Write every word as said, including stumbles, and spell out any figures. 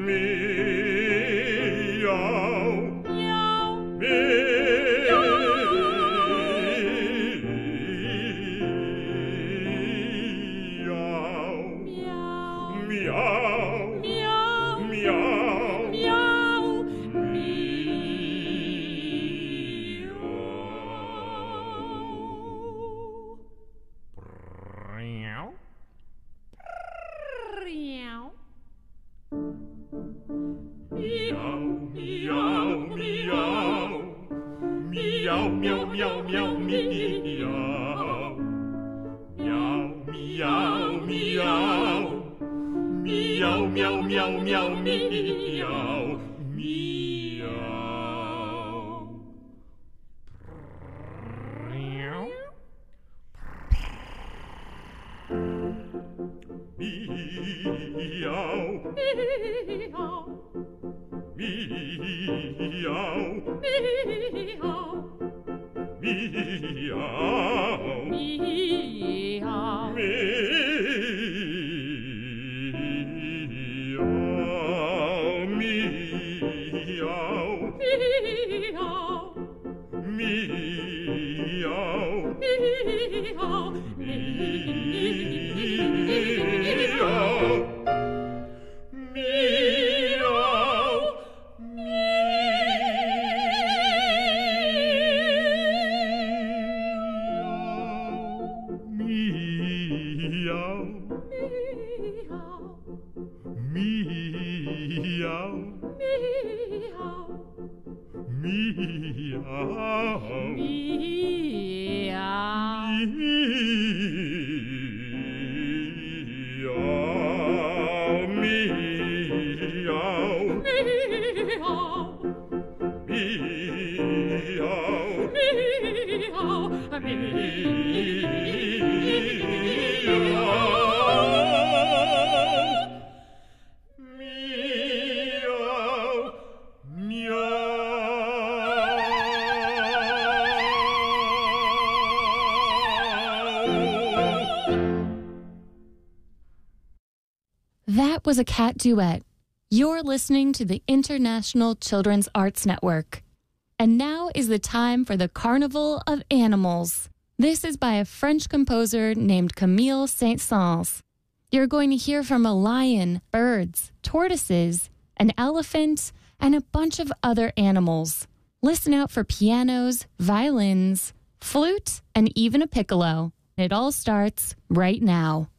That was a cat duet. You're listening to the International Children's Arts Network. And now is the time for the Carnival of Animals. This is by a French composer named Camille Saint-Saëns. You're going to hear from a lion, birds, tortoises, an elephant, and a bunch of other animals. Listen out for pianos, violins, flute, and even a piccolo. It all starts right now.